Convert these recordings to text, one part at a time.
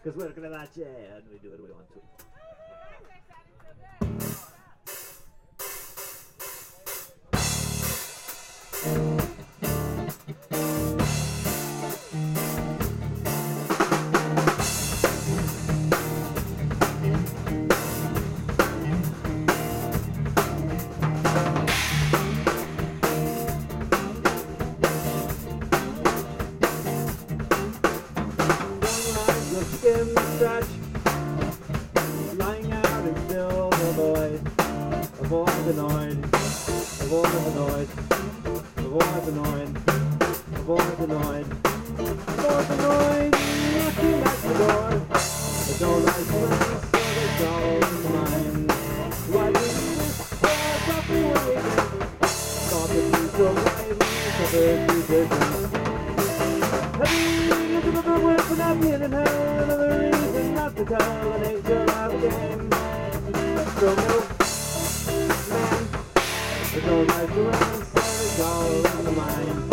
Because we're Cravace and we do what we want to. Lying out and still the void. Avoid the noise. Avoid the noise. Avoid the noise. Avoid the noise. Avoid the noise. Knocking at the door. The door lies around, so there's all in the mind. Why do you stop me waiting? Stop it, you so right. Stop it, you didn't. Heavy into the room for not being in hell. Another reason not to tell the nature of the game. So no, man, there's no life around, so it's all in the mind.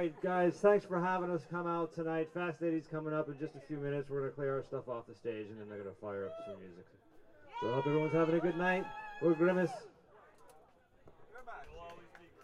right, guys, thanks for having us come out tonight. Fast Lady's coming up in just a few minutes. We're going to clear our stuff off the stage, and then they're going to fire up some music. So I hope everyone's having a good night. We're Grimace. You'll always be